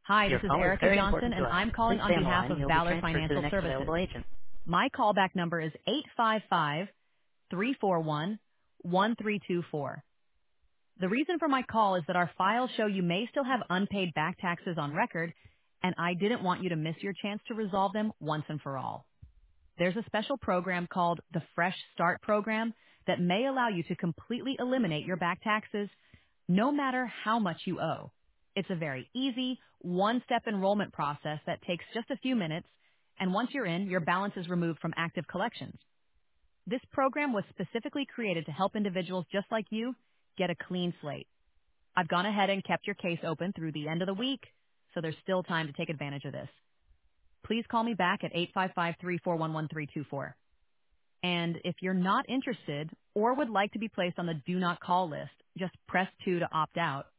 Hi, this Your is call is Erica very Johnson, important to and us. I'm Please calling on stay on the behalf line and of you'll be Valor transferred to the Financial next Services. available agent. My callback number is 855-341-1324. The reason for my call is that our files show you may still have unpaid back taxes on record, and I didn't want you to miss your chance to resolve them once and for all. There's a special program called the Fresh Start Program that may allow you to completely eliminate your back taxes no matter how much you owe. It's a very easy, one-step enrollment process that takes just a few minutes, and once you're in, your balance is removed from active collections. This program was specifically created to help individuals just like you get a clean slate. I've gone ahead and kept your case open through the end of the week, so there's still time to take advantage of this. Please call me back at 855-341-1324. And if you're not interested or would like to be placed on the do not call list, just press 2 to opt out.